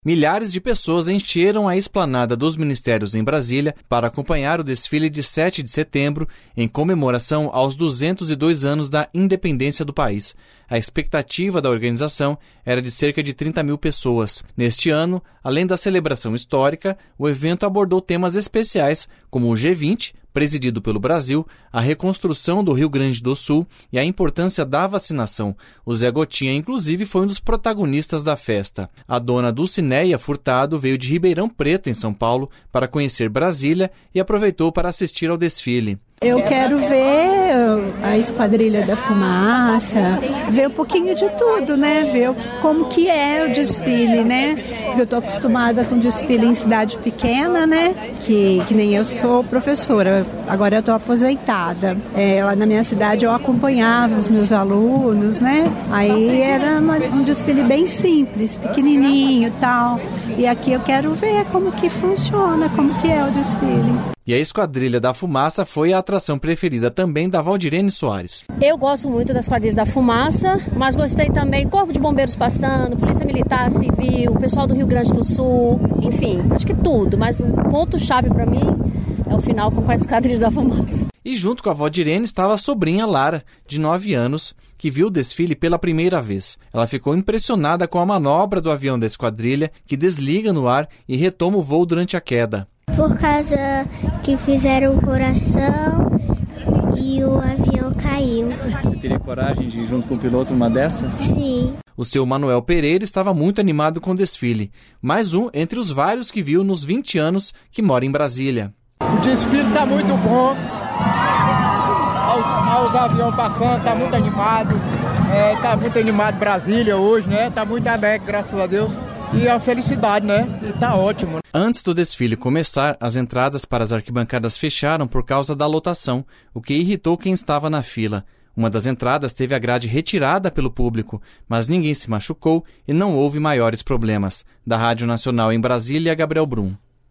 Milhares de pessoas encheram a esplanada dos ministérios em Brasília para acompanhar o desfile de 7 de setembro em comemoração aos 202 anos da independência do país. A expectativa da organização era de cerca de 30 mil pessoas. Neste ano, além da celebração histórica, o evento abordou temas especiais como o G20, presidido pelo Brasil, a reconstrução do Rio Grande do Sul e a importância da vacinação. O Zé Gotinha, inclusive, foi um dos protagonistas da festa. A dona Dulcineia Furtado veio de Ribeirão Preto, em São Paulo, para conhecer Brasília e aproveitou para assistir ao desfile. Eu quero ver a Esquadrilha da Fumaça, ver um pouquinho de tudo, né? Ver como que é o desfile, né? Porque eu estou acostumada com desfile em cidade pequena, né? Que nem eu sou professora, agora eu estou aposentada. Lá na minha cidade eu acompanhava os meus alunos, né? Aí era um desfile bem simples, pequenininho e tal. E aqui eu quero ver como que funciona, como que é o desfile. E a Esquadrilha da Fumaça foi a atração preferida também da Valdirene Soares. Eu gosto muito da Esquadrilha da Fumaça, mas gostei também Corpo de Bombeiros passando, Polícia Militar, Civil, pessoal do Rio Grande do Sul, enfim, acho que tudo. Mas o ponto-chave para mim é o final com a Esquadrilha da Fumaça. E junto com a Valdirene estava a sobrinha Lara, de 9 anos, que viu o desfile pela primeira vez. Ela ficou impressionada com a manobra do avião da esquadrilha, que desliga no ar e retoma o voo durante a queda. Por causa que fizeram o coração e o avião caiu. Você teria coragem de ir junto com o piloto numa dessa? Sim. O seu Manuel Pereira estava muito animado com o desfile. Mais um entre os vários que viu nos 20 anos que mora em Brasília. O desfile está muito bom. Os aviões passando, está muito animado. Está muito animado Brasília hoje, né? Está muito alegre, graças a Deus. E a felicidade, né? E tá ótimo. Antes do desfile começar, as entradas para as arquibancadas fecharam por causa da lotação, o que irritou quem estava na fila. Uma das entradas teve a grade retirada pelo público, mas ninguém se machucou e não houve maiores problemas. Da Rádio Nacional em Brasília, Gabriel Brum.